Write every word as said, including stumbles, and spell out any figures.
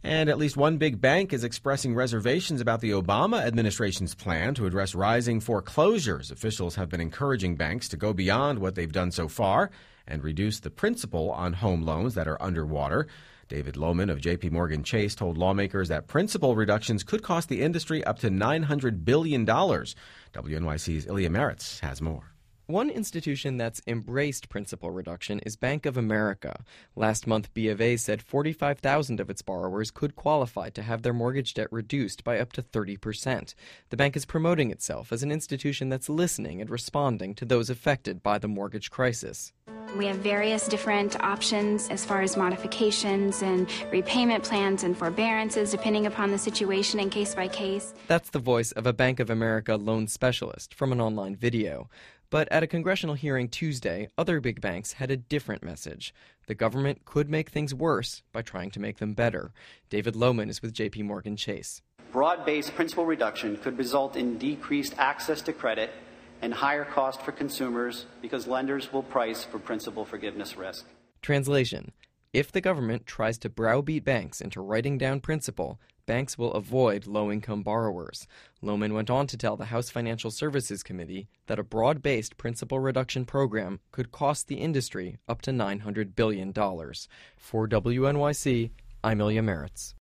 And at least one big bank is expressing reservations about the Obama administration's plan to address rising foreclosures. Officials have been encouraging banks to go beyond what they've done so far and reduce the principal on home loans that are underwater. David Lohman of J P Morgan Chase told lawmakers that principal reductions could cost the industry up to nine hundred billion dollars. W N Y C's Ilya Meritz has more. One institution that's embraced principal reduction is Bank of America. Last month, B of A said forty-five thousand of its borrowers could qualify to have their mortgage debt reduced by up to thirty percent. The bank is promoting itself as an institution that's listening and responding to those affected by the mortgage crisis. We have various different options as far as modifications and repayment plans and forbearances, depending upon the situation and case by case. That's the voice of a Bank of America loan specialist from an online video. But at a congressional hearing Tuesday, other big banks had a different message. The government could make things worse by trying to make them better. David Lohman is with J P Morgan Chase. Broad-based principal reduction could result in decreased access to credit and higher cost for consumers because lenders will price for principal forgiveness risk. Translation: if the government tries to browbeat banks into writing down principal, banks will avoid low-income borrowers. Lohman went on to tell the House Financial Services Committee that a broad-based principal reduction program could cost the industry up to nine hundred billion dollars. For W N Y C, I'm Ilya Meritz.